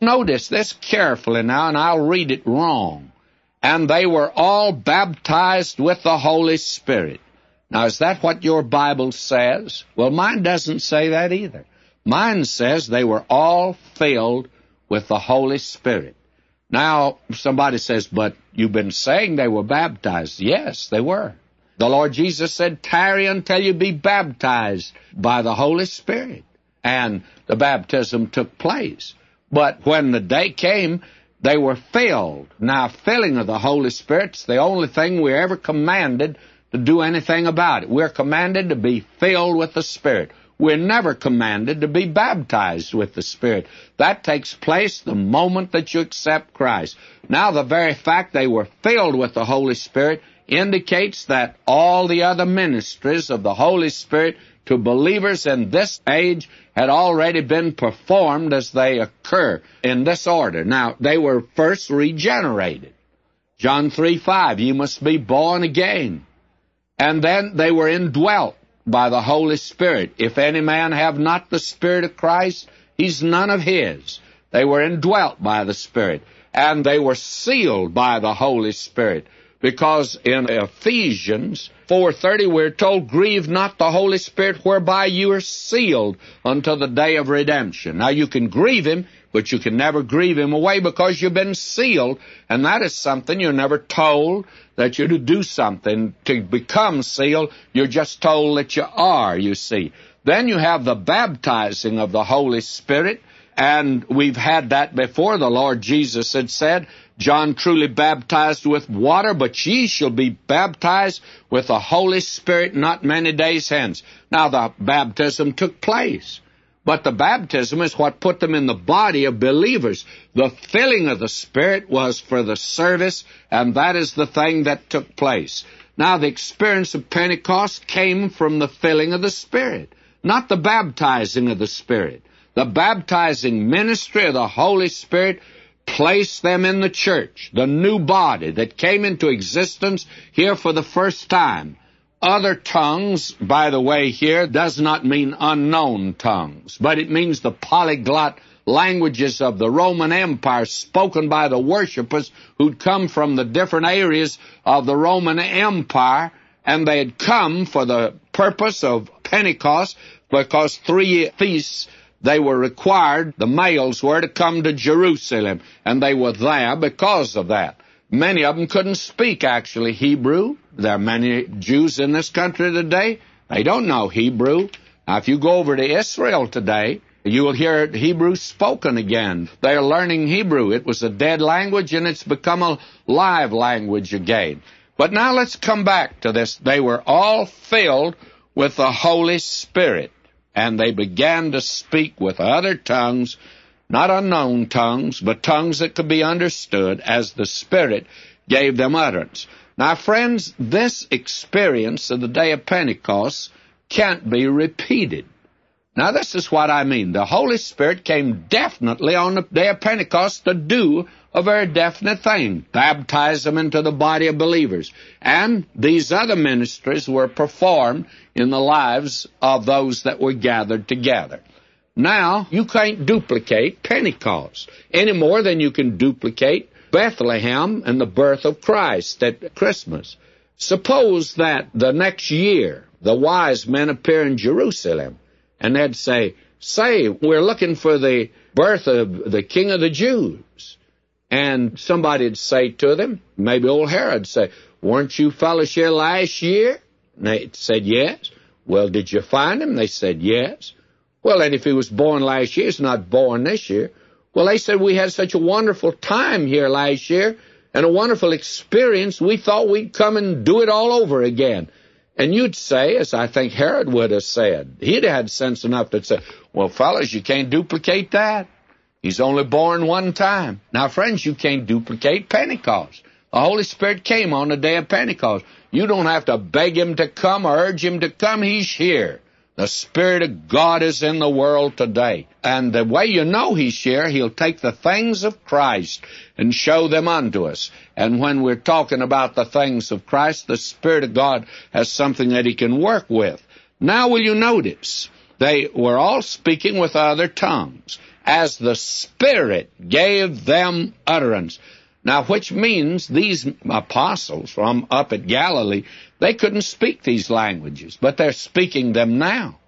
Notice this carefully now, and I'll read it wrong. And they were all baptized with the Holy Spirit. Now, is that what your Bible says? Well, mine doesn't say that either. Mine says they were all filled with the Holy Spirit. Now, somebody says, but you've been saying they were baptized. Yes, they were. The Lord Jesus said, tarry until you be baptized by the Holy Spirit. And the baptism took place. But when the day came, they were filled. Now, filling of the Holy Spirit's the only thing we're ever commanded to do anything about it. We're commanded to be filled with the Spirit. We're never commanded to be baptized with the Spirit. That takes place the moment that you accept Christ. Now, the very fact they were filled with the Holy Spirit indicates that all the other ministries of the Holy Spirit to believers in this age had already been performed as they occur in this order. Now, they were first regenerated. John 3:5, you must be born again. And then they were indwelt by the Holy Spirit. If any man have not the Spirit of Christ, he's none of his. They were indwelt by the Spirit. And they were sealed by the Holy Spirit. Because in Ephesians 4:30, we're told, grieve not the Holy Spirit whereby you are sealed until the day of redemption. Now, you can grieve him, but you can never grieve him away because you've been sealed. And that is something you're never told that you're to do something to become sealed. You're just told that you are, you see. Then you have the baptizing of the Holy Spirit. And we've had that before. The Lord Jesus had said, John truly baptized with water, but ye shall be baptized with the Holy Spirit not many days hence. Now, the baptism took place. But the baptism is what put them in the body of believers. The filling of the Spirit was for the service, and that is the thing that took place. Now, the experience of Pentecost came from the filling of the Spirit, not the baptizing of the Spirit. The baptizing ministry of the Holy Spirit placed them in the church, the new body that came into existence here for the first time. Other tongues, by the way, here does not mean unknown tongues, but it means the polyglot languages of the Roman Empire spoken by the worshipers who'd come from the different areas of the Roman Empire, and they had come for the purpose of Pentecost because 3 feasts they were required, the males were, to come to Jerusalem, and they were there because of that. Many of them couldn't speak, actually, Hebrew. There are many Jews in this country today. They don't know Hebrew. Now, if you go over to Israel today, you will hear Hebrew spoken again. They're learning Hebrew. It was a dead language, and it's become a live language again. But now let's come back to this. They were all filled with the Holy Spirit. And they began to speak with other tongues, not unknown tongues, but tongues that could be understood as the Spirit gave them utterance. Now, friends, this experience of the day of Pentecost can't be repeated. Now, this is what I mean. The Holy Spirit came definitely on the day of Pentecost to do a very definite thing, baptize them into the body of believers. And these other ministries were performed in the lives of those that were gathered together. Now, you can't duplicate Pentecost any more than you can duplicate Bethlehem and the birth of Christ at Christmas. Suppose that the next year the wise men appear in Jerusalem, and they'd say, we're looking for the birth of the King of the Jews. And somebody'd say to them, maybe old Herod say, weren't you fellows here last year? And they said, yes. Well, did you find him? They said, yes. Well, and if he was born last year, he's not born this year. Well, they said, we had such a wonderful time here last year and a wonderful experience, we thought we'd come and do it all over again. And you'd say, as I think Herod would have said, he'd had sense enough to say, well, fellas, you can't duplicate that. He's only born one time. Now, friends, you can't duplicate Pentecost. The Holy Spirit came on the day of Pentecost. You don't have to beg him to come or urge him to come. He's here. The Spirit of God is in the world today. And the way you know he's here, he'll take the things of Christ and show them unto us. And when we're talking about the things of Christ, the Spirit of God has something that he can work with. Now will you notice, they were all speaking with other tongues. as the Spirit gave them utterance. Now, which means these apostles from up at Galilee, they couldn't speak these languages, but they're speaking them now.